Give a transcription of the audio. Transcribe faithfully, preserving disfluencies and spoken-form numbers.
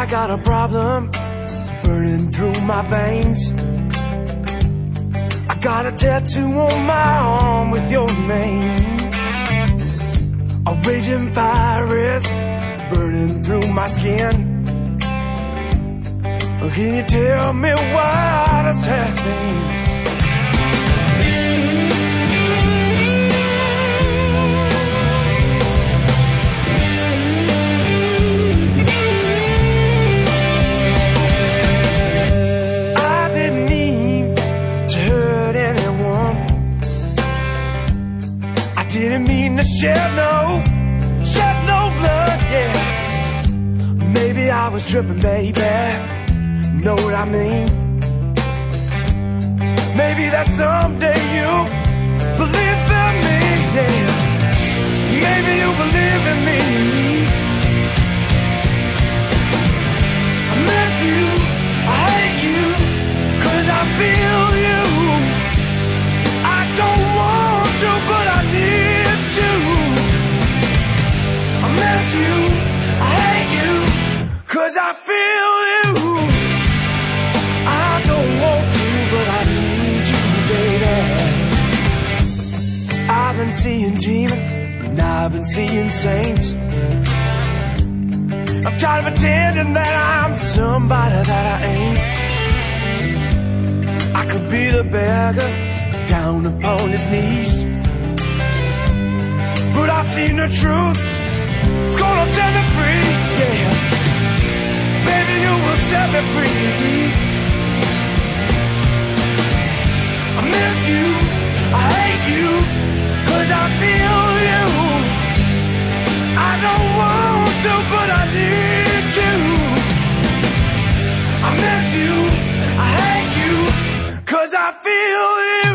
I got a problem burning through my veins. I got a tattoo on my arm with your name. A raging fire is burning through my skin. Can you tell me why this happening? I didn't mean to hurt anyone. I didn't mean to shed no, shed no blood, yeah. Maybe I was tripping, baby. Know what I mean? Maybe that someday you believe in me, yeah. Maybe you believe in me. I miss you, I hate you, 'cause I feel you. I don't want to, but I need to. I miss you, I hate you, 'cause I feel you. I don't want to, but I need you, baby. I've been seeing demons, and I've been seeing saints. I'm tired of pretending that I'm somebody that I ain't. I could be the beggar down upon his knees, but I've seen the truth. It's gonna set me free, yeah. Baby, you will set me free. I miss you, I hate you, 'cause I feel you. I don't want to, but I need you. I miss you, I hate you, 'cause I feel you.